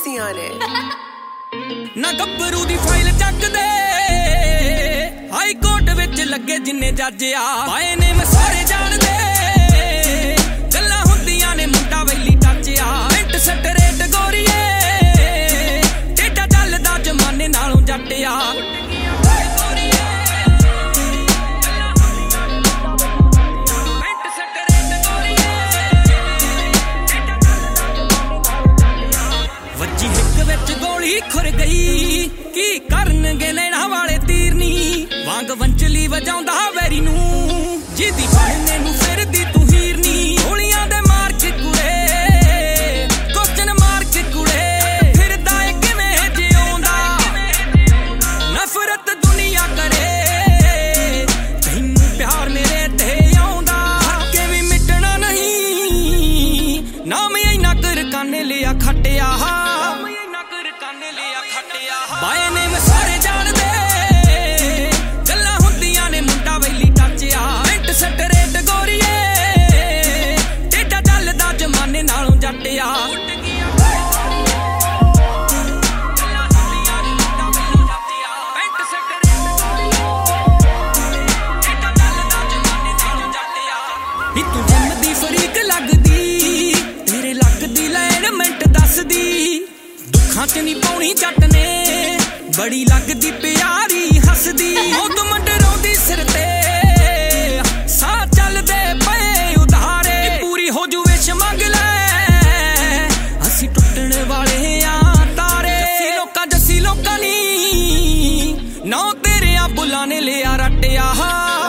Missy on it. ना गब्बरू दी फाइल चक दे हाई कोर्ट विच लगे जिन्ने जज आ बाए ने मैं सारे जान दे गल्लां हुंदियां ने मुंडा वैली टच आ पेंट सट रेट गोरीए टेढ़ा चलदा जमाने नालों जट आ गोली खुर गई की करनगे नैना वाले तीरनी वांग वंचली वजाउंदा वैरी नू जिदी बनने नू फिरदी तू हीरनी गोलियां दे मार के कुड़े क्वेश्चन मार के कुड़े फिरदा ए किवें जिउंदा नफरत दुनिया करे तैनू प्यार मेरे ते आउंदा हके भी मिटना नहीं नाम इना कर काने लिया खटिया बाए ने मैं सारे जान दे गल्लां हुंदियां ने मुंडा वैली टच आ पेंट सट रेट गोरीए टेढ़ा चलदा जमाने नालों जट आ तू जन्मदी फरीक लगदी तेरे लगदी लैन मिंट दसदी दुखां च नहीं पाउणी जट ने बड़ी लगदी प्यारी हसदी मौत मंडराउंदी सिर ते साह चलदे पए उधारे पूरी हो जुवे मंग ले असी टुटण वाले आ तारे जस्सी लोकां नी नौ तेरे बुलाने लिया रट्टिया